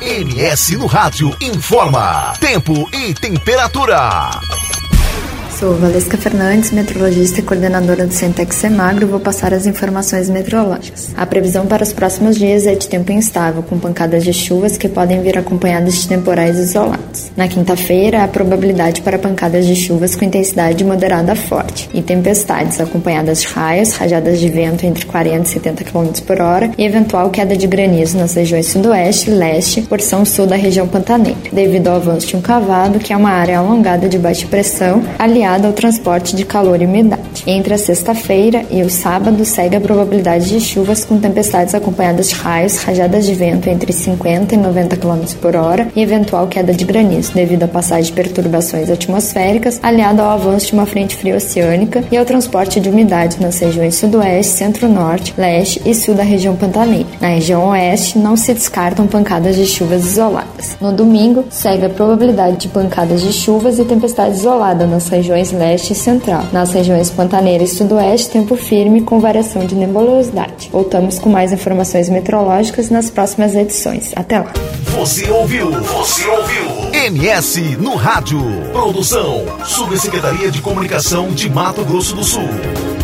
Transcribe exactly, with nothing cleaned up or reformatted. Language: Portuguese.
M S no Rádio informa tempo e temperatura. Sou Valesca Fernandes, meteorologista e coordenadora do Centec Semagro, e vou passar as informações meteorológicas. A previsão para os próximos dias é de tempo instável, com pancadas de chuvas que podem vir acompanhadas de temporais isolados. Na quinta-feira, há probabilidade para pancadas de chuvas com intensidade moderada a forte e tempestades, acompanhadas de raios, rajadas de vento entre quarenta e setenta quilômetros por hora e eventual queda de granizo nas regiões sudoeste, leste, porção sul da região pantaneira, devido ao avanço de um cavado, que é uma área alongada de baixa pressão, aliada ao transporte de calor e umidade. Entre a sexta-feira e o sábado, segue a probabilidade de chuvas com tempestades acompanhadas de raios, rajadas de vento entre cinquenta e noventa quilômetros por hora e eventual queda de granizo, devido à passagem de perturbações atmosféricas, aliado ao avanço de uma frente fria oceânica e ao transporte de umidade nas regiões sudoeste, centro-norte, leste e sul da região pantaneira. Na região oeste, não se descartam pancadas de chuvas isoladas. No domingo, segue a probabilidade de pancadas de chuvas e tempestades isoladas nas regiões leste e central. Nas regiões pantaneira e sudoeste, tempo firme com variação de nebulosidade. Voltamos com mais informações meteorológicas nas próximas edições. Até lá. Você ouviu? Você ouviu? M S no Rádio. Produção Subsecretaria de Comunicação de Mato Grosso do Sul.